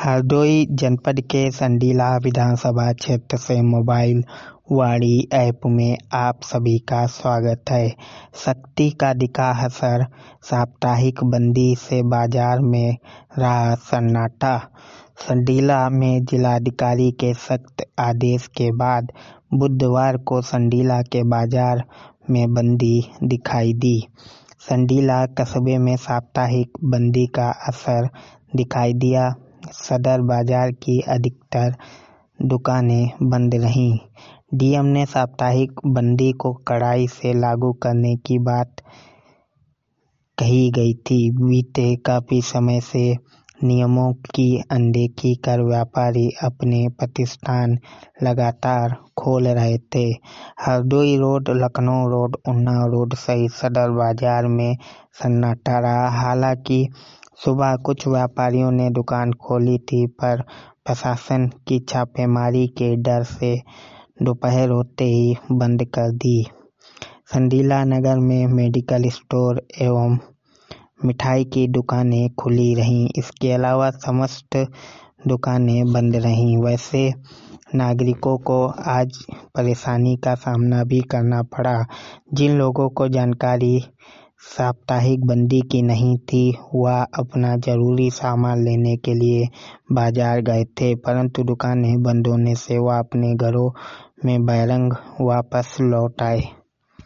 हरदोई जनपद के संडीला विधानसभा क्षेत्र से मोबाइल वाणी ऐप में आप सभी का स्वागत है। सख्ती का दिखा असर, साप्ताहिक बंदी से बाजार में रहा सन्नाटा। संडीला में जिलाधिकारी के सख्त आदेश के बाद बुधवार को संडीला के बाजार में बंदी दिखाई दी। संडीला कस्बे में साप्ताहिक बंदी का असर दिखाई दिया। सदर बाजार की अधिकतर दुकानें बंद रहीं। डीएम ने साप्ताहिक बंदी को कड़ाई से लागू करने की बात कही गई थी। बीते काफी समय से नियमों की अनदेखी कर व्यापारी अपने प्रतिष्ठान लगातार खोल रहे थे। Hardoi road, Lucknow road, Unnao road सहित सदर बाजार में सन्नाटा रहा। हालांकि सुबह कुछ व्यापारियों ने दुकान खोली थी, पर प्रशासन की छापेमारी के डर से दोपहर होते ही बंद कर दी। संडीला नगर में मेडिकल स्टोर एवं मिठाई की दुकानें खुली रहीं। इसके अलावा समस्त दुकानें बंद रहीं। वैसे नागरिकों को आज परेशानी का सामना भी करना पड़ा। जिन लोगों को जानकारी साप्ताहिक बंदी की नहीं थी, वह अपना जरूरी सामान लेने के लिए बाजार गए थे, परंतु दुकानें बंद होने से वह अपने घरों में बैरंग वापस लौट आए।